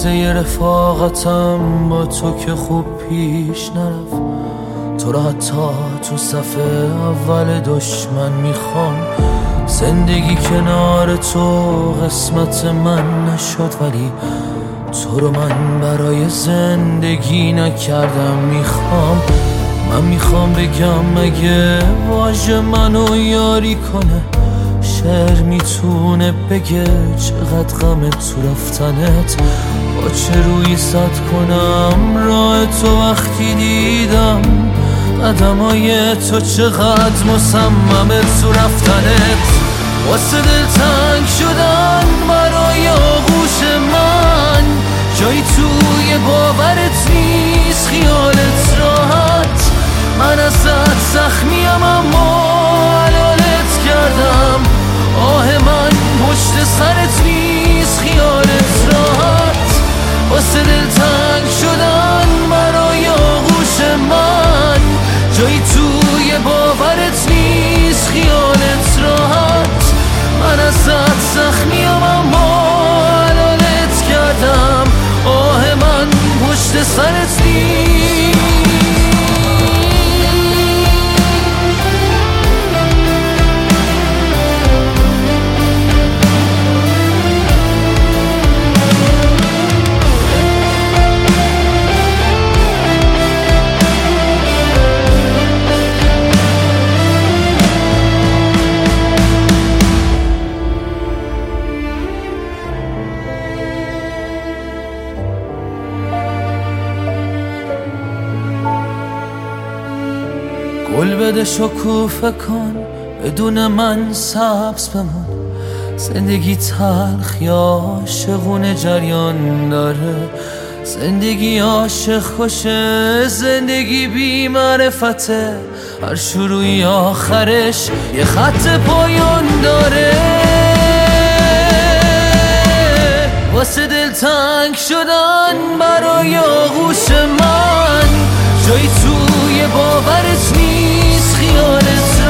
قصه رفاقتم با تو که خوب پیش نرفت، تو را حتی تو صفحه اول دشمن میخوام. زندگی کنار تو قسمت من نشد، ولی تو رو من برای زندگی نکردم. من میخوام بگم اگه واژه منو یاری کنه، شعر میتونه بگه چقدر غم تو رفتنت. با چه روی صد کنم راه تو وقتی دیدم، قدمای تو چقدر مصممه تو رفتنت. واسه دل تنگ شدن برای آغوش من، جایی توی باورت نیست خیالت راحت. من ازت زخمیم اما حلالت کردم، آه من پشت سرت نیست خیالت راحت. واسه دل تنگ شدن برای آغوش من، جایی توی باورت نیست خیالت راحت. من ازت زخمیم اما حلالت کردم، آه من پشت سرت نیست. گل بده شکوفه کن بدون من سبز بمون. زندگی تلخ یا عاشقونه جریان داره، زندگی عاشق خوشه، زندگی بی معرفته. هر شروعی آخرش یه خط پایان داره. واسه دل تنگ شدن برای آغوش من، جایی توی باورت نیست خیالت